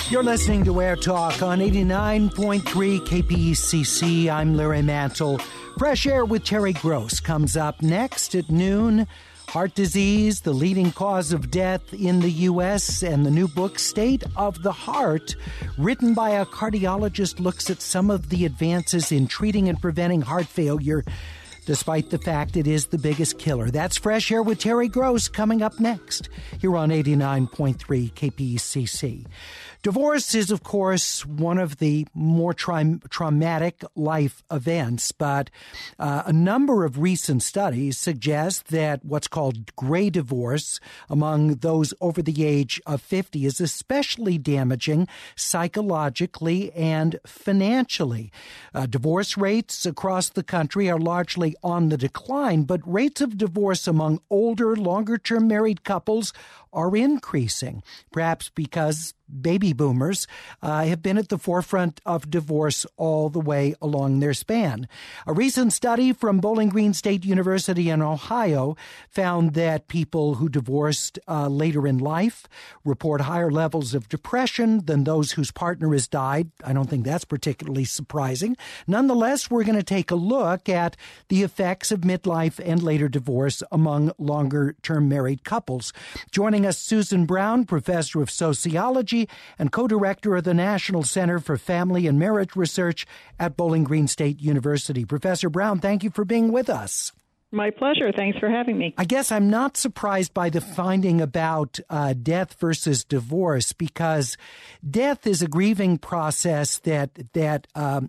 You're listening to Air Talk on 89.3 KPECC. I'm Larry Mantle. Fresh Air with Terry Gross comes up next at noon. Heart disease, the leading cause of death in the U.S., and the new book, State of the Heart, written by a cardiologist, looks at some of the advances in treating and preventing heart failure, despite the fact it is the biggest killer. That's Fresh Air with Terry Gross coming up next here on 89.3 KPECC. Divorce is, of course, one of the more traumatic life events, but a number of recent studies suggest that what's called gray divorce among those over the age of 50 is especially damaging psychologically and financially. Divorce rates across the country are largely on the decline, but rates of divorce among older, longer-term married couples are increasing, perhaps because baby boomers have been at the forefront of divorce all the way along their span. A recent study from Bowling Green State University in Ohio found that people who divorced later in life report higher levels of depression than those whose partner has died. I don't think that's particularly surprising. Nonetheless, we're going to take a look at the effects of midlife and later divorce among longer-term married couples. Joining us, Susan Brown, professor of sociology and co-director of the National Center for Family and Marriage Research at Bowling Green State University. Professor Brown, thank you for being with us. My pleasure. Thanks for having me. I guess I'm not surprised by the finding about death versus divorce, because death is a grieving process that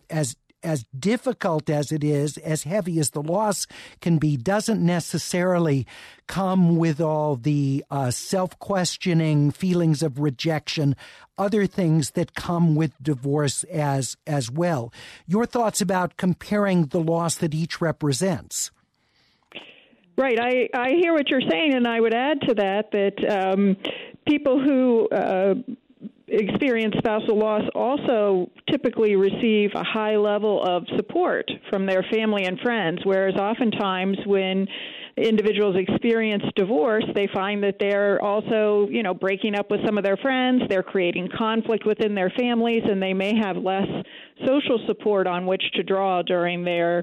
as difficult as it is, as heavy as the loss can be, doesn't necessarily come with all the self-questioning feelings of rejection, other things that come with divorce as well. Your thoughts about comparing the loss that each represents? Right. I hear what you're saying, and I would add to that people who experience spousal loss also typically receive a high level of support from their family and friends, whereas oftentimes when individuals experience divorce, they find that they're also, breaking up with some of their friends, they're creating conflict within their families, and they may have less social support on which to draw during their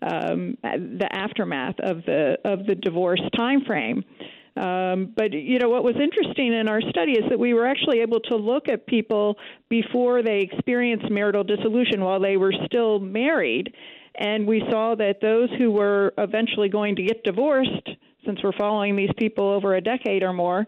the aftermath of the divorce time frame. But what was interesting in our study is that we were actually able to look at people before they experienced marital dissolution while they were still married, and we saw that those who were eventually going to get divorced, since we're following these people over a decade or more,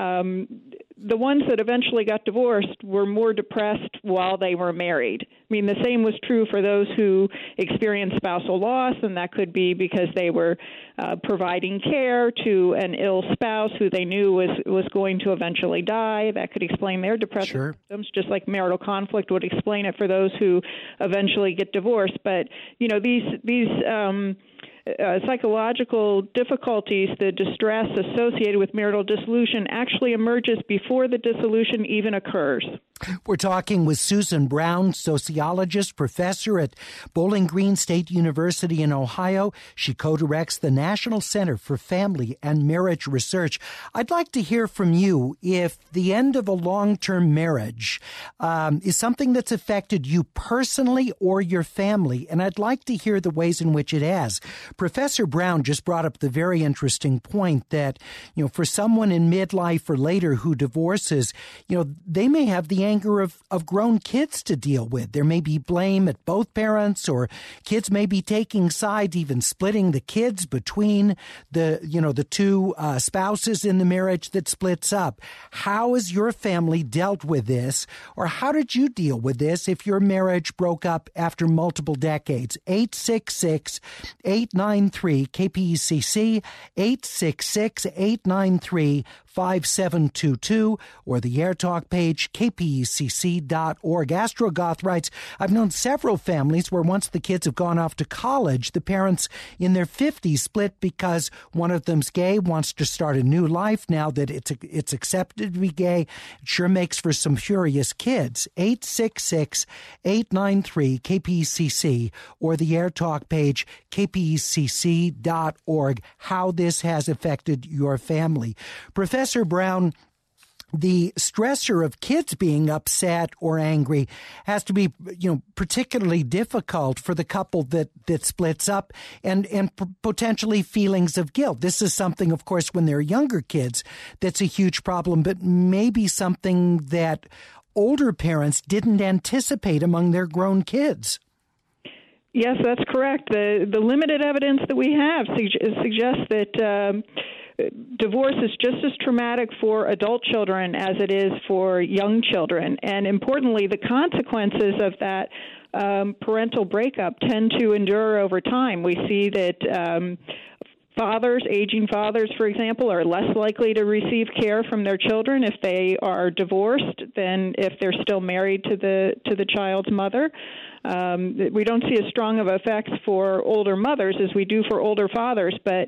the ones that eventually got divorced were more depressed while they were married. I mean, the same was true for those who experienced spousal loss, and that could be because they were providing care to an ill spouse who they knew was going to eventually die. That could explain their depressive symptoms, just like marital conflict would explain it for those who eventually get divorced. But, these psychological difficulties, the distress associated with marital dissolution actually emerges before the dissolution even occurs. We're talking with Susan Brown, sociologist, professor at Bowling Green State University in Ohio. She co-directs the National Center for Family and Marriage Research. I'd like to hear from you if the end of a long-term marriage is something that's affected you personally or your family, and I'd like to hear the ways in which it has. Professor Brown just brought up the very interesting point that, for someone in midlife or later who divorces, they may have the anger of grown kids to deal with. There may be blame at both parents, or kids may be taking sides, even splitting the kids between the two spouses in the marriage that splits up. How has your family dealt with this, or how did you deal with this if your marriage broke up after multiple decades? 866-893-KPECC, 866-893-5722, or the Air Talk page, kpecc.org. Astrogoth writes, I've known several families where once the kids have gone off to college, the parents in their 50s split because one of them's gay, wants to start a new life now that it's accepted to be gay. It sure makes for some furious kids. 866-893-KPECC, or the Air Talk page, kpecc.org, how this has affected your family. Professor Brown, the stressor of kids being upset or angry has to be, particularly difficult for the couple that splits up, and potentially feelings of guilt. This is something, of course, when they're younger kids, that's a huge problem, but maybe something that older parents didn't anticipate among their grown kids. Yes, that's correct. The limited evidence that we have suggests that divorce is just as traumatic for adult children as it is for young children. And importantly, the consequences of that parental breakup tend to endure over time. We see that aging fathers, for example, are less likely to receive care from their children if they are divorced than if they're still married to the child's mother. We don't see as strong of effects for older mothers as we do for older fathers, but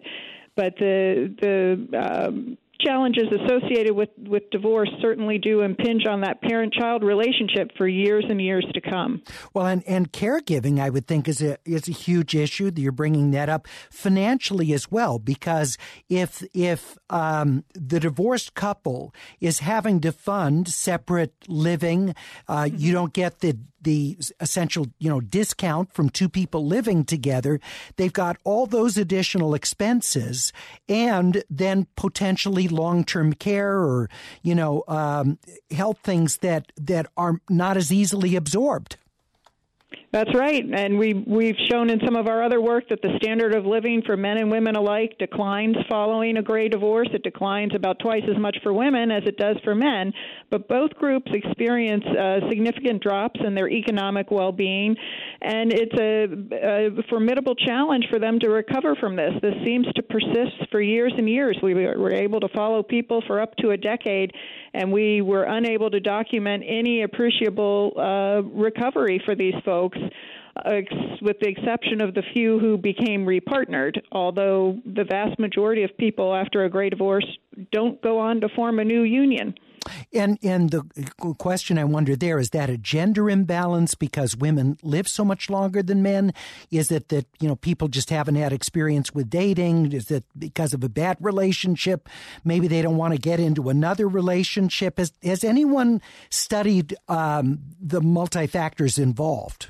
the challenges associated with divorce certainly do impinge on that parent-child relationship for years and years to come. Well, and caregiving, I would think, is a huge issue that you're bringing that up financially as well, because if the divorced couple is having to fund separate living, you don't get the essential, discount from two people living together. They've got all those additional expenses, and then potentially long-term care or, health things that are not as easily absorbed. That's right. And we've shown in some of our other work that the standard of living for men and women alike declines following a gray divorce. It declines about twice as much for women as it does for men. But both groups experience significant drops in their economic well-being. And it's a formidable challenge for them to recover from this. This seems to persist for years and years. We were able to follow people for up to a decade, and we were unable to document any appreciable recovery for these folks, with the exception of the few who became repartnered, although the vast majority of people after a gray divorce don't go on to form a new union. And the question I wonder there, is that a gender imbalance because women live so much longer than men? Is it that, people just haven't had experience with dating? Is it because of a bad relationship? Maybe they don't want to get into another relationship. Has anyone studied the multi-factors involved?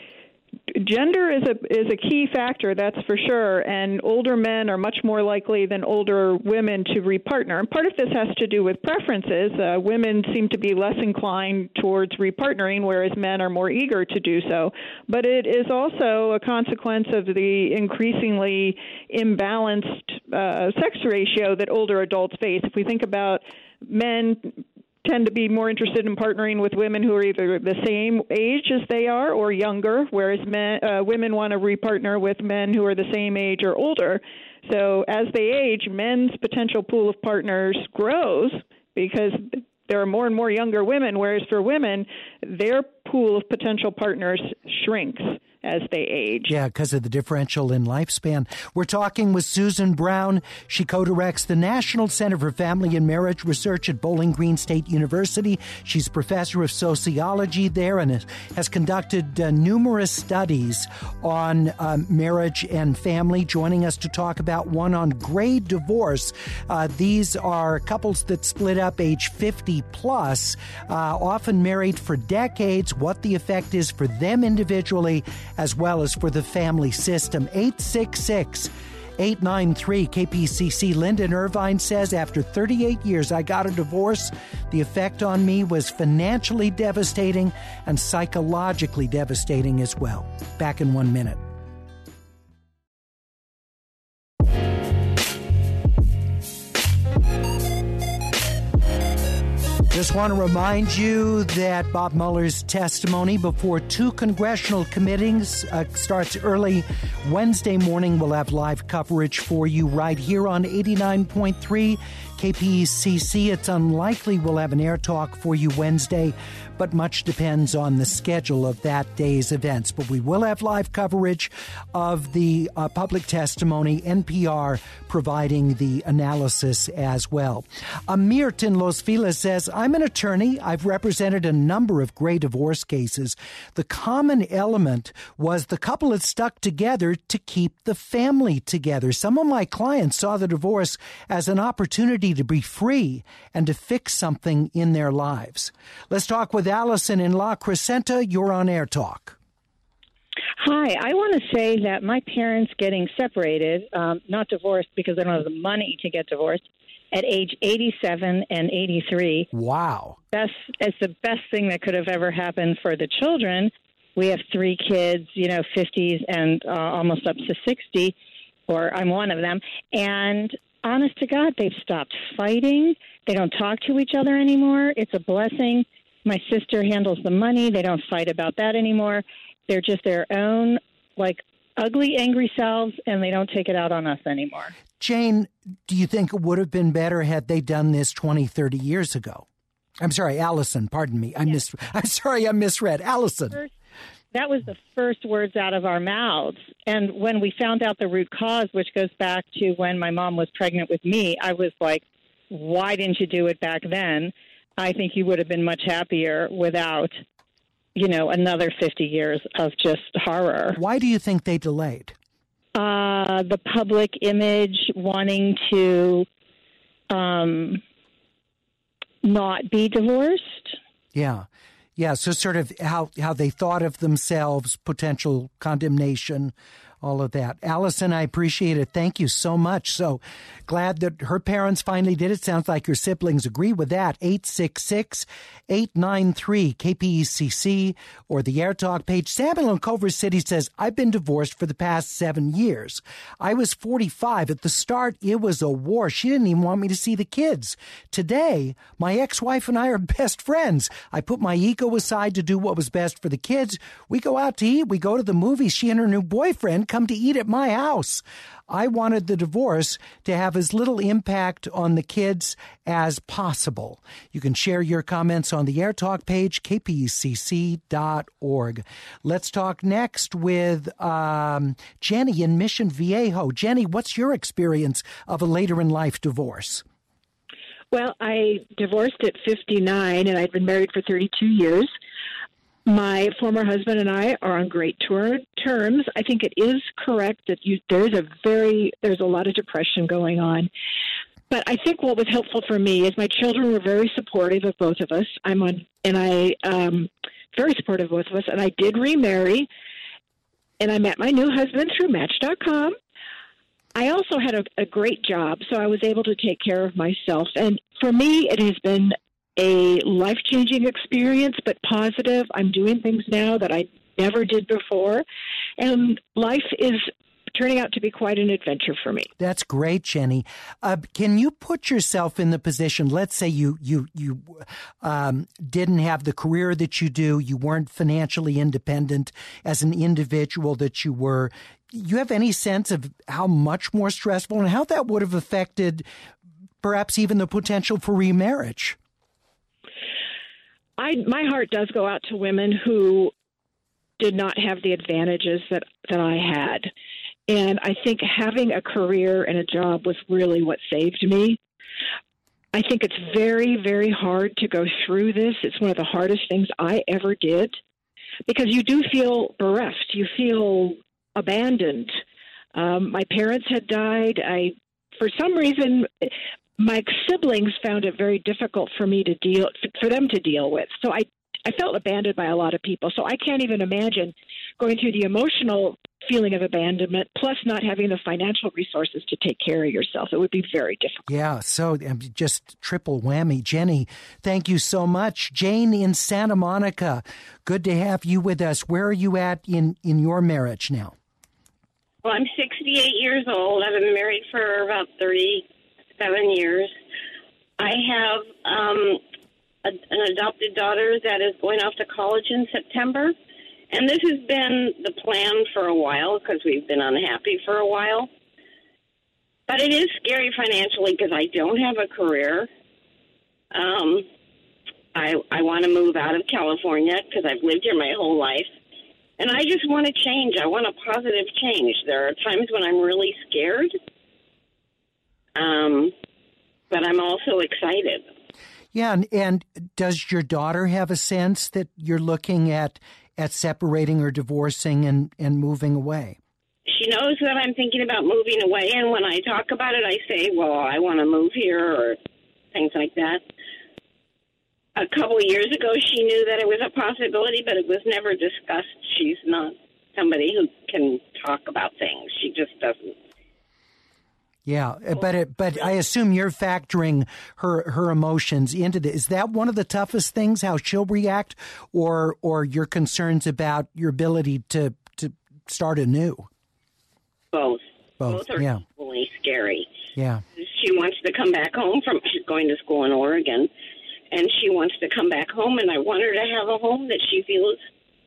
Gender is a key factor, that's for sure, and older men are much more likely than older women to repartner. And part of this has to do with preferences. Women seem to be less inclined towards repartnering, whereas men are more eager to do so. But it is also a consequence of the increasingly imbalanced sex ratio that older adults face. If we think about men tend to be more interested in partnering with women who are either the same age as they are or younger, whereas women want to repartner with men who are the same age or older. So as they age, men's potential pool of partners grows because there are more and more younger women, whereas for women, their pool of potential partners shrinks as they age. Yeah, because of the differential in lifespan. We're talking with Susan Brown. She co-directs the National Center for Family and Marriage Research at Bowling Green State University. She's professor of sociology there and has conducted numerous studies on marriage and family, joining us to talk about one on gray divorce. These are couples that split up age 50 plus, often married for decades, what the effect is for them individually as well as for the family system. 866-893-KPCC. Lyndon Irvine says, after 38 years, I got a divorce. The effect on me was financially devastating and psychologically devastating as well. Back in 1 minute. Just want to remind you that Bob Mueller's testimony before two congressional committees starts early Wednesday morning. We'll have live coverage for you right here on 89.3 KPCC. It's unlikely we'll have an air talk for you Wednesday, but much depends on the schedule of that day's events. But we will have live coverage of the public testimony, NPR providing the analysis as well. Amirt in Los Feliz says, I'm I'm an attorney. I've represented a number of gray divorce cases. The common element was the couple had stuck together to keep the family together. Some of my clients saw the divorce as an opportunity to be free and to fix something in their lives. Let's talk with Allison in La Crescenta. You're on Air Talk. Hi, I want to say that my parents getting separated, not divorced because they don't have the money to get divorced, at age 87 and 83. Wow. It's the best thing that could have ever happened for the children. We have 3 kids, 50s and almost up to 60, or I'm one of them. And honest to God, they've stopped fighting. They don't talk to each other anymore. It's a blessing. My sister handles the money. They don't fight about that anymore. They're just their own, ugly, angry selves, and they don't take it out on us anymore. Jane, do you think it would have been better had they done this 20, 30 years ago? I'm sorry, Allison, pardon me. I'm sorry, I misread. Allison. That was the first words out of our mouths. And when we found out the root cause, which goes back to when my mom was pregnant with me, I was like, why didn't you do it back then? I think you would have been much happier without, another 50 years of just horror. Why do you think they delayed? The public image, wanting to not be divorced. Yeah. Yeah, so sort of how they thought of themselves, potential condemnation, all of that. Allison, I appreciate it. Thank you so much. So glad that her parents finally did it. Sounds like your siblings agree with that. 866-893-KPECC or the Air Talk page. Samuel in Culver City says, I've been divorced for the past 7 years. I was 45. At the start, it was a war. She didn't even want me to see the kids. Today, my ex-wife and I are best friends. I put my ego aside to do what was best for the kids. We go out to eat. We go to the movies. She and her new boyfriend come to eat at my house. I wanted the divorce to have as little impact on the kids as possible. You can share your comments on the Air Talk page, kpecc.org. Let's talk next with Jenny in Mission Viejo. Jenny, what's your experience of a later-in-life divorce? Well, I divorced at 59, and I'd been married for 32 years. My former husband and I are on great terms. I think it is correct that there's a lot of depression going on. But I think what was helpful for me is my children were very supportive of both of us. Very supportive of both of us, and I did remarry, and I met my new husband through Match.com. I also had a great job, so I was able to take care of myself. And for me, it has been a life-changing experience, but positive. I'm doing things now that I never did before, and life is turning out to be quite an adventure for me. That's great, Jenny. Can you put yourself in the position, let's say you didn't have the career that you do, you weren't financially independent as an individual that you were. You have any sense of how much more stressful and how that would have affected perhaps even the potential for remarriage? My heart does go out to women who did not have the advantages that I had. And I think having a career and a job was really what saved me. I think it's very, very hard to go through this. It's one of the hardest things I ever did because you do feel bereft. You feel abandoned. My parents had died. For some reason, my siblings found it very difficult for them to deal with. So I felt abandoned by a lot of people. So I can't even imagine going through the emotional feeling of abandonment, plus not having the financial resources to take care of yourself. It would be very difficult. Yeah, so just triple whammy. Jenny, thank you so much. Jane in Santa Monica, good to have you with us. Where are you at in your marriage now? Well, I'm 68 years old. I've been married for about 37 years. I have an adopted daughter that is going off to college in September. And this has been the plan for a while because we've been unhappy for a while. But it is scary financially because I don't have a career. I want to move out of California because I've lived here my whole life. And I just want to change. I want a positive change. There are times when I'm really scared, but I'm also excited. Yeah, and does your daughter have a sense that you're looking at separating or divorcing and moving away? She knows that I'm thinking about moving away, and when I talk about it, I say, well, I want to move here or things like that. A couple of years ago, she knew that it was a possibility, but it was never discussed. She's not somebody who can talk about things. She just doesn't. Yeah, but I assume you're factoring her emotions into this. Is that one of the toughest things, how she'll react, or your concerns about your ability to start anew? Both. Both are yeah. equally scary. Yeah. She wants to come back home she's going to school in Oregon, and she wants to come back home, and I want her to have a home that she feels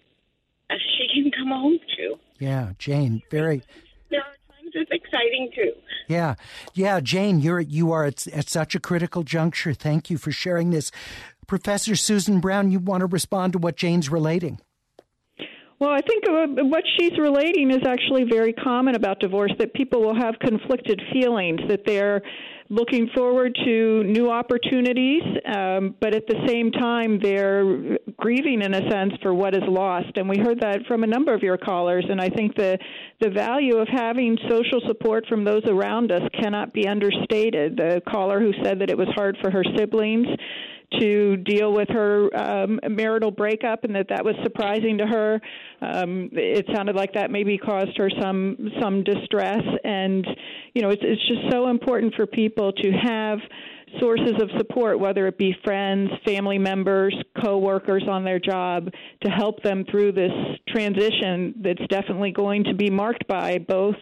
she can come home to. Yeah, Jane, very. There are times it's exciting too. Yeah, Jane, you are at such a critical juncture. Thank you for sharing this. Professor Susan Brown, you want to respond to what Jane's relating? Well, I think what she's relating is actually very common about divorce, that people will have conflicted feelings, that they're looking forward to new opportunities, but at the same time, they're grieving, in a sense, for what is lost. And we heard that from a number of your callers, and I think the value of having social support from those around us cannot be understated. The caller who said that it was hard for her siblings to deal with her marital breakup, and that was surprising to her. It sounded like that maybe caused her some distress, and it's just so important for people to have sources of support, whether it be friends, family members, co-workers on their job, to help them through this transition that's definitely going to be marked by both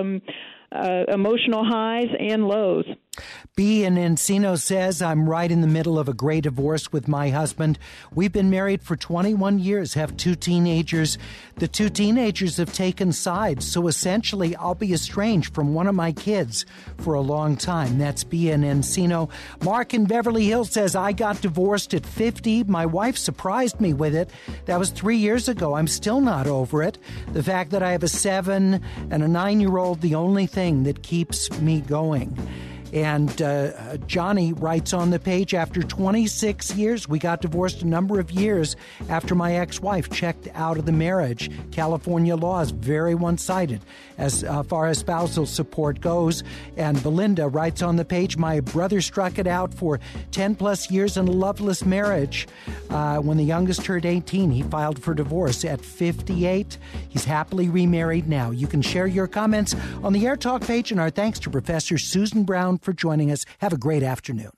emotional highs and lows. B in Encino says, I'm right in the middle of a gray divorce with my husband. We've been married for 21 years, have 2 teenagers. The 2 teenagers have taken sides, so essentially I'll be estranged from one of my kids for a long time. That's B in Encino. Mark in Beverly Hills says, I got divorced at 50. My wife surprised me with it. That was 3 years ago. I'm still not over it. The fact that I have a 7 and a 9-year-old, the only thing that keeps me going. And Johnny writes on the page, after 26 years, we got divorced a number of years after my ex-wife checked out of the marriage. California law is very one-sided as far as spousal support goes. And Belinda writes on the page, my brother struck it out for 10 plus years in a loveless marriage. When the youngest turned 18, he filed for divorce. At 58, he's happily remarried now. You can share your comments on the Air Talk page, and our thanks to Professor Susan Brown for joining us. Have a great afternoon.